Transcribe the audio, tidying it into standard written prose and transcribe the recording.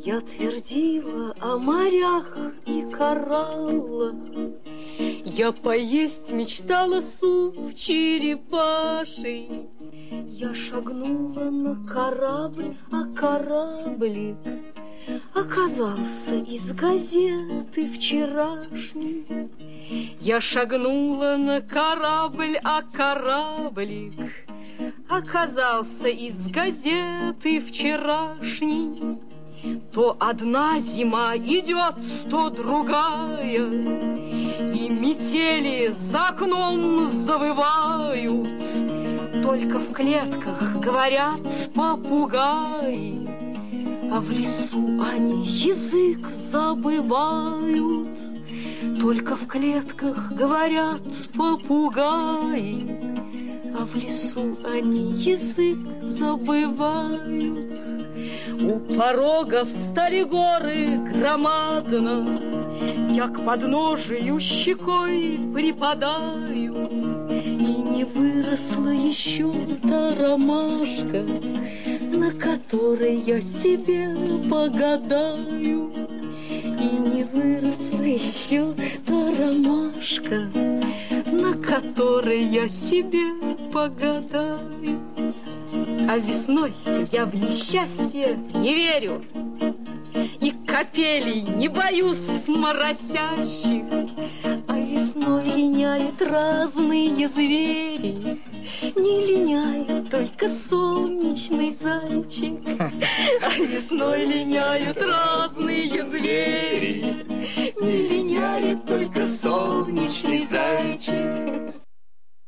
Я твердила о морях и кораллах, я поесть мечтала суп черепаший. Я шагнула на корабль, а кораблик оказался из газеты вчерашней. Я шагнула на корабль, а кораблик оказался из газеты вчерашней. То одна зима идет, то другая, и метели за окном завывают. Только в клетках говорят попугаи, а в лесу они язык забывают. Только в клетках говорят попугаи, а в лесу они язык забывают. У порога встали горы громадно, я к подножию щекой припадаю. И не выросла еще та ромашка, на которой я себе погадаю. И не выросла еще та ромашка, на которой я себе погадаю. А весной я в несчастье не верю, и капелей не боюсь моросящих. А весной линяют разные звери, не линяет только солнечный зайчик. А весной линяют разные звери, не линяет только солнечный зайчик.